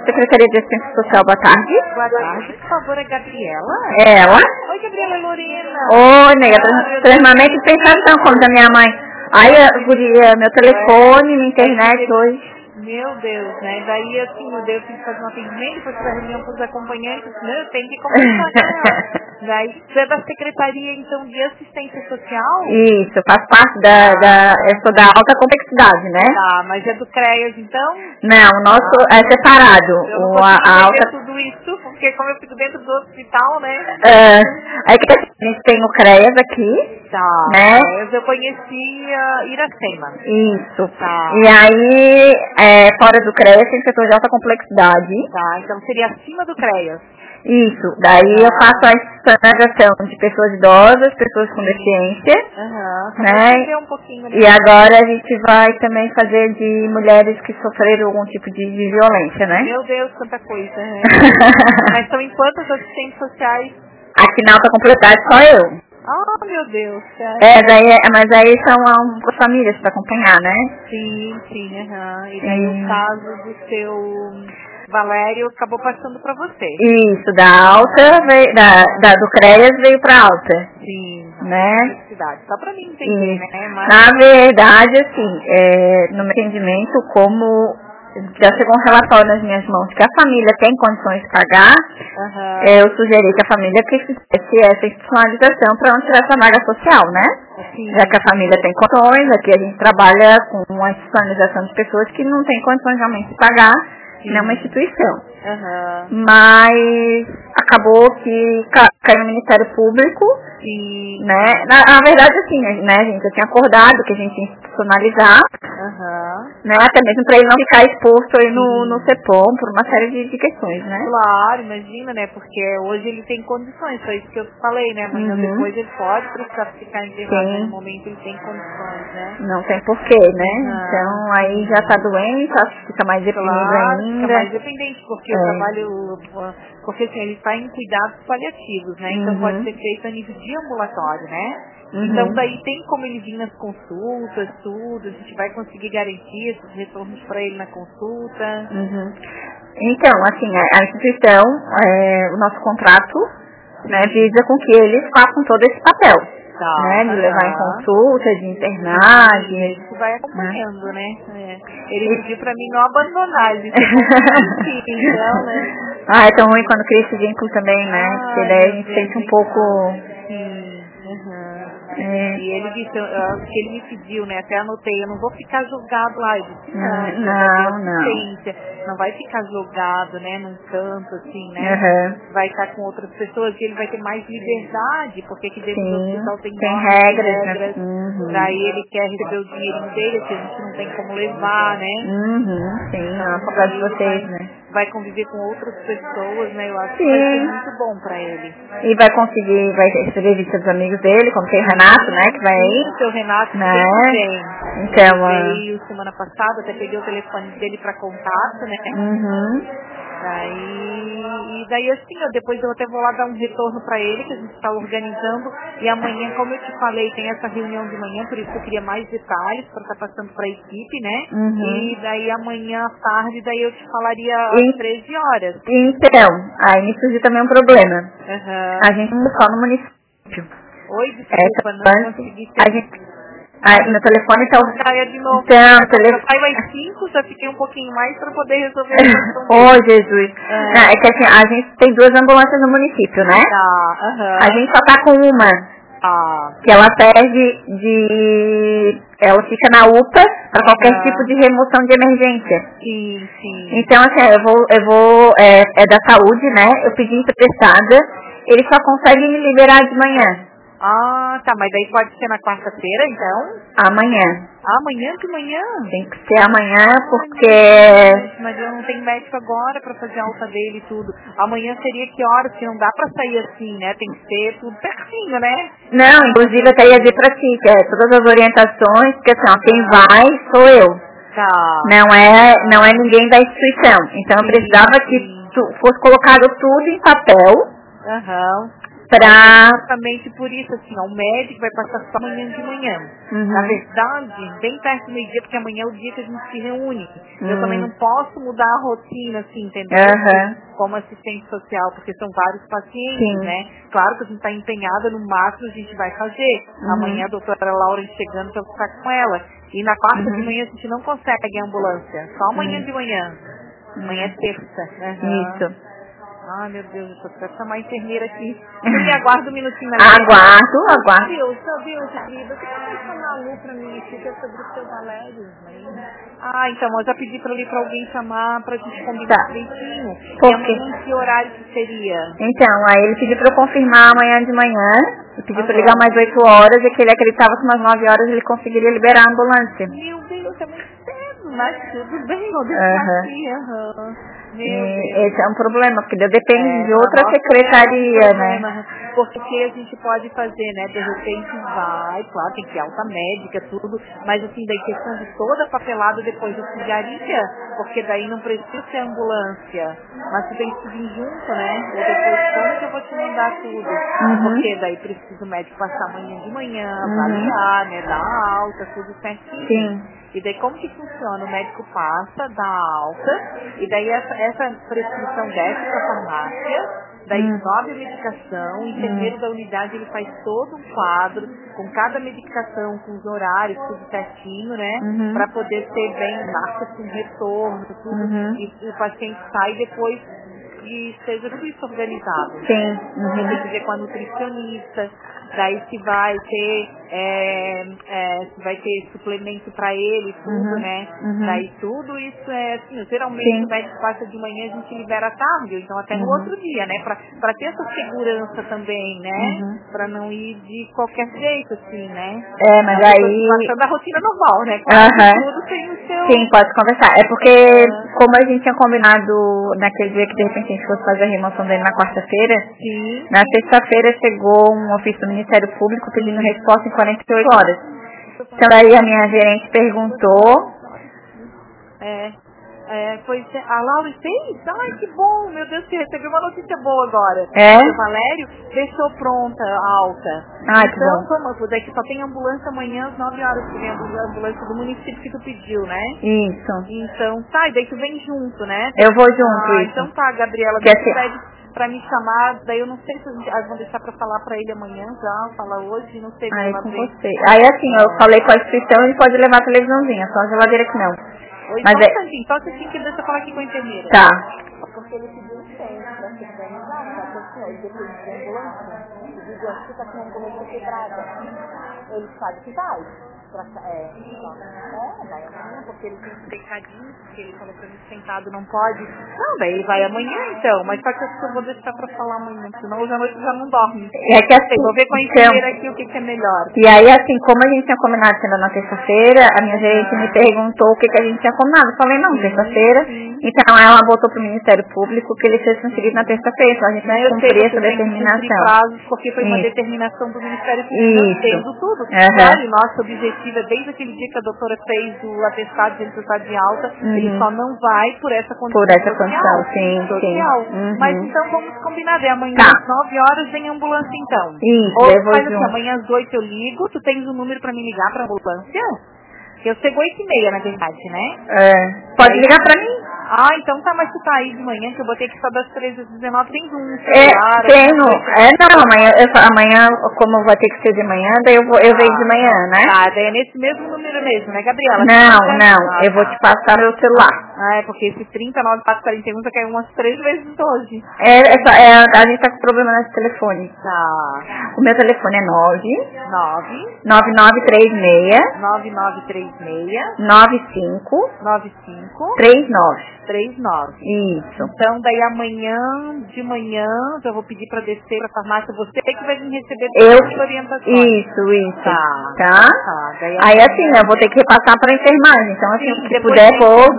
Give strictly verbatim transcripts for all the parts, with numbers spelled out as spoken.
Secretaria de Assistência Social, boa tarde. Boa tarde, por favor, é Gabriela? É ela? Oi, Gabriela, é Lorena. Oi, nega, Ah, extremamente pensação como da minha mãe. Aí, eu guria, meu telefone, minha internet hoje. Meu Deus, né? Daí, assim, eu devo ter que fazer um atendimento, depois fazer reunião com os acompanhantes, né? Eu tenho que conversar com ela. Daí, você é da Secretaria, então, de Assistência Social? Isso, faz parte da, da, eu sou da alta complexidade, né? Tá, mas é do CREAS, então? Não, o nosso é separado. Eu não O, consigo a, a entender alta... tudo isso, porque como eu fico dentro do hospital, né? É, aí que a gente tem o CREAS aqui, Tá, né? CREAS eu conhecia Iracema. Isso. Tá. E aí, é, fora do CREAS, tem setor de alta complexidade. Tá, então seria acima do CREAS. Isso. Daí eu faço a estandarização de pessoas idosas, pessoas com deficiência. Aham, só Né? pra entender um pouquinho, né? E agora a gente vai também fazer de mulheres que sofreram algum tipo de, de violência, né? Meu Deus, quanta coisa, né? Mas são em quantas assistentes sociais? Aqui na alta complexidade só eu. Ah, meu Deus. É, daí, é- mas aí são um, as famílias para acompanhar, né? Sim, sim, aham. E daí Sim. o caso do seu Valério acabou passando pra você. Isso, da alta, veio, da, da, do CREAS veio pra alta. Sim, Né? necessidade. Só pra mim entender, Isso. né? Mas... Na verdade, assim, é, no meu entendimento, como já chegou um relatório nas minhas mãos que a família tem condições de pagar, Aham. é, eu sugeri que a família que fizesse essa institucionalização para não tirar essa vaga social, né? Sim. Já que a família tem condições, aqui a gente trabalha com uma institucionalização de pessoas que não têm condições realmente de pagar nenhuma instituição. Aham. Mas acabou que ca- caiu no Ministério Público, Sim. né? Na, na verdade, assim, né, gente, eu tinha acordado que a gente ia institucionalizar, Aham. né? Até mesmo para ele não ficar exposto aí no, Sim. no CEPOM por uma série de, de questões, né? Claro, imagina, né? Porque hoje ele tem condições, foi isso que eu falei, né? Amanhã Uhum. depois ele pode precisar ficar internado, Sim. no momento ele tem condições, né? Não tem porquê, né? Uhum. Então aí já tá doente, acho que fica mais deprimido Claro, fica ainda. mais dependente, porque o É. trabalho, porque assim, ele está em cuidados paliativos, né? Então pode Uhum. ser feito a nível de ambulatório, né? Uhum. Então daí tem como ele vir nas consultas, tudo, a gente vai conseguir garantir esses retornos para ele na consulta. Uhum. Então, assim, a, a instituição, é, o nosso contrato, né, visa com que eles façam todo esse papel. Tá, Né, de levar em aham. consulta, de internar, E de... isso vai acompanhando, né? É. Ele E- pediu pra mim não abandonar, ele disse que então, né? Ah, é tão ruim quando cria esse vínculo também, né? Porque Ai, daí a meu gente Deus, sente um nem pouco... fala. Sim, aham. É, E ele disse, eu- eu- que ele me pediu, né? Até anotei, eu não vou ficar julgado lá. Eu disse, não, hum, você vai ter não, não. assistência, não vai ficar jogado, né? Num canto, assim, né? Uhum. Vai estar com outras pessoas e ele vai ter mais liberdade, porque aqui dentro do Sim, hospital tem tem normas, regras, né? regras. Uhum. Daí ele quer receber o dinheirinho dele, que a gente não tem como levar, né? Uhum, sim, Então, a faculdade de ele vocês, vai, né? vai conviver com outras pessoas, né? Eu acho que vai ser Sim. muito bom pra ele. E vai conseguir, vai receber visita dos amigos dele, como tem o Renato, né, que vai aí. Sim, o seu Renato Né? sempre vem. Então, ah, Ele veio semana passada, até peguei o telefone dele pra contato, né? uhum. Daí, e daí assim, eu, depois eu até vou lá dar um retorno pra ele, que a gente está organizando. E amanhã, como eu te falei, tem essa reunião de manhã, por isso que eu queria mais detalhes para estar passando pra equipe, né? Uhum. E daí amanhã à tarde, daí eu te falaria E- às treze horas. Então, aí me surgiu também um problema. Aham. A gente não só no município. Oi, É, desculpa, não antes, consegui a gente, a, meu telefone tá... Caia de novo. Então, Eu telefone... saio às cinco, já fiquei um pouquinho mais para poder resolver a questão Oh, dele. Jesus. É. Não, é que assim, a gente tem duas ambulâncias no município, né? Tá, aham. A gente só tá com uma, Ah, que ela serve de... Ela fica na U P A para qualquer Aham. tipo de remoção de emergência. sim, sim. Então, assim, eu vou, eu vou, é, é da saúde, né? Eu pedi emprestada, ele só consegue me liberar de manhã, Ah, tá, mas daí pode ser na quarta-feira, então? amanhã. Amanhã de manhã? Tem que ser amanhã, Ai, porque... mas eu não tenho médico agora pra fazer a alta dele e tudo. Amanhã seria que horas? Porque não dá pra sair assim, né? Tem que ser tudo pertinho, né? Não, inclusive eu até ia dizer pra ti, que é todas as orientações, porque assim, ó, quem vai sou eu. Tá. Não é, não é ninguém da instituição. Então eu Sim, precisava sim. que tu, fosse colocado tudo em papel, Aham. Pra... Justamente por isso, assim, ó, o médico vai passar só amanhã de manhã. Uhum. Na verdade, bem perto do meio-dia, porque amanhã é o dia que a gente se reúne. Uhum. Eu também não posso mudar a rotina, assim, entendeu? Uhum. Como assistente social, porque são vários pacientes, Sim. né? Claro que a gente está empenhada, no máximo a gente vai fazer. Uhum. Amanhã a doutora Laura chegando para ficar com ela. E na quarta Uhum. de manhã a gente não consegue a ambulância. Só amanhã Uhum. de manhã. Amanhã é terça. Uhum. Isso. Ai, meu Deus, eu tô pra chamar a enfermeira aqui. Você me aguarda um minutinho na Aguardo, linha. aguardo. Deus, Deus, querida, você pode chamar a Lu pra mim aqui, que é sobre o seu Valério, né? Ah, então, eu já pedi pra ali pra alguém chamar pra gente combinar Tá. direitinho. Por E quê? amanhã que horário que seria? Então, aí ele pediu pra eu confirmar amanhã de manhã. Ele pediu pra eu Aham. ligar mais oito horas e que ele acreditava que umas nove horas ele conseguiria liberar a ambulância. Meu Deus, é muito cedo, mas tudo bem, eu deixo Aham. aqui, aham. Meu E Deus. esse é um problema, porque daí depende É, de outra pra nós secretaria, é um né? problema, porque o que a gente pode fazer, né? De repente vai, claro, tem que ter alta médica, tudo, mas assim, daí questão de toda a papelada depois eu precisaria, porque daí não precisa ser ambulância, mas tu tem que vir junto, né? Ou depois como que eu vou te mandar tudo? Uhum. Porque daí precisa o médico passar amanhã de manhã, Uhum. avaliar, né? Dar alta, tudo certinho. Sim. E daí como que funciona? O médico passa, dá alta, e daí essa, essa prescrição desce para a farmácia, daí Hum. sobe a medicação, o enfermeiro Hum. da unidade ele faz todo um quadro, com cada medicação, com os horários, tudo certinho, né? Uhum. Para poder ter bem, marca com retorno, tudo, Uhum. e, e o paciente sai depois e seja tudo isso organizado. Sim. Você tem que Uhum. ver com a nutricionista, daí se vai ter, é, é, se vai ter suplemento para ele, tudo, Uhum. né? Uhum. Daí tudo isso é assim, geralmente Sim. o médico passa de manhã e a gente libera à tarde, ou então até no Uhum. outro dia, né? Pra, pra ter essa segurança também, né? Uhum. Pra não ir de qualquer jeito, assim, né? É, mas A pessoa aí... passando a rotina normal, né? Claro que Aham. tudo tem o seu... Sim, pode conversar. É porque, Ah, como a gente tinha combinado naquele dia que de repente a gente fosse fazer a remoção dele na quarta-feira, sim. na sexta-feira chegou um ofício do Ministério Público pedindo resposta em quarenta e oito horas. Então daí a minha gerente perguntou, É, é, pois é, a Laura fez? Ai, que bom, meu Deus, que recebeu uma notícia boa agora. é? O seu Valério deixou pronta a alta. Ai, que Então, bom. vamos, daí que só tem ambulância amanhã às nove horas, que vem a ambulância do município que tu pediu, né? Isso. Então, tá, e daí tu vem junto, né? Eu vou junto, Ah, isso. então tá, Gabriela, Que me assim, pede pra me chamar, daí eu não sei se a gente- elas vão deixar pra falar pra ele amanhã já, falar hoje, não sei, vamos aí lá com ver. você. Aí assim, eu falei com a instituição, ele pode levar a televisãozinha, só a geladeira que não. Oi, Mas só um é... instantinho, só um instantinho que deixa eu falar aqui com a enfermeira. Tá. Porque ele pediu um tempo pra se organizar, tá? Porque assim, ó, ele depois de ambulância, ele diz assim, tá com a ambulância quebrada. Ele sabe que vai. Pra, é, é, vai amanhã, porque ele tem que deitadinho, porque ele falou pra mim sentado não pode. Não, daí ele vai amanhã então, mas só que eu acho que eu vou deixar pra falar amanhã, senão hoje à noite já não dorme. É que assim, Eu vou ver com a então, enfermeira aqui o que, que é melhor. e aí assim, como a gente tinha combinado sendo na terça-feira, a minha gerente me perguntou o que, que a gente tinha combinado. Eu falei, não, Sim, terça-feira. sim. Então ela botou pro Ministério Público que ele seja transferido na terça-feira, então a gente Né, tem que eu sei, cumprir essa você tem que cumprir determinação. prazos, porque foi uma Isso. determinação do Ministério Público, eu Isso. entendo tudo. Aham. Claro, e nosso objetivo é, desde aquele dia que a doutora fez o atestado de necessidade de alta, ele Uhum. só não vai por essa condição Por essa social. condição, sim, social. sim. Uhum. Mas então vamos combinar, é amanhã Tá. às nove horas vem ambulância então. Isso, Ou eu vou faz assim, junto. amanhã às oito eu ligo, tu tens o número pra me ligar pra ambulância? Que eu chego oito e meia, na verdade, né? É, pode Aí- ligar pra mim? Ah, então tá, mas tu tá aí de manhã, que eu botei aqui só das treze às dezenove, tem um É, celular. tenho. alguma coisa. É, não, amanhã, eu, fa- amanhã, como vai ter que ser de manhã, daí eu, vou, eu venho de manhã, né? Ah, daí é nesse mesmo número mesmo, né, Gabriela? Não, Trinta? não, Ah, eu vou tá. te passar meu celular. Ah, é porque esse trinta, nove, quatro, quarenta e um já caiu umas três vezes hoje. É, é, só- é, a gente tá com problema nesse telefone. Tá. O meu telefone é nove nove, nove nove três seis nove nove três seis, nove cinco nove cinco, três nove. três nove. Isso. Então, daí amanhã, de manhã, eu vou pedir pra descer pra farmácia. Você que vai vir receber Eu, todas as orientações. isso, isso. Tá. Tá? Tá. Daí Aí amanhã- assim, eu vou ter que repassar pra enfermagem. Então assim, Sim, se depois puder da pôr, enfermagem, né?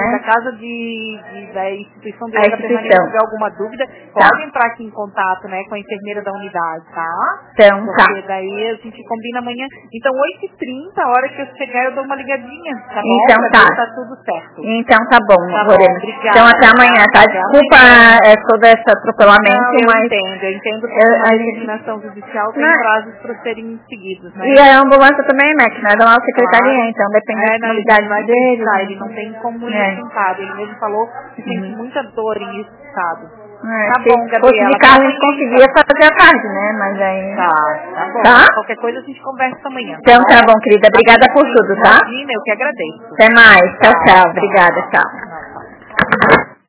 né? Da casa de, de da instituição de a Leila instituição. Permanente, se tiver alguma dúvida, Tá. pode entrar aqui em contato, né, com a enfermeira da unidade, tá? Então, Porque tá. daí a gente combina amanhã. Então, oito e trinta, a hora que eu chegar, eu dou uma ligadinha, tá bom? Então, pra tá. ver se tá tudo certo. Então, tá bom, Tá Lorena. bom, obrigada. Então, até amanhã, tá? Até Desculpa amanhã. é, todo esse atropelamento, Não, eu mas... entendo, eu entendo porque eu- uma a gente- determinação judicial tem Não. prazos para serem seguidos, né? E a ambulância também é médica, né? Da nossa secretaria, Claro. então depende É, da não, ele disponibilidade vai dele. precisar, ele não tem como ir É. sentado. Ele mesmo falou que sente Uhum. muita dor em estado. É, Tá se bom, fosse Gabriela. de carro, a até gente amanhã, conseguia então. fazer a tarde, né? Mas aí... Tá, tá bom. Tá? Qualquer coisa a gente conversa amanhã. Então tá tá bom? bom, querida. Obrigada por tudo, tá? Imagina, eu que agradeço. Até mais. Tchau, Tchau, tchau. tchau. Obrigada, tchau.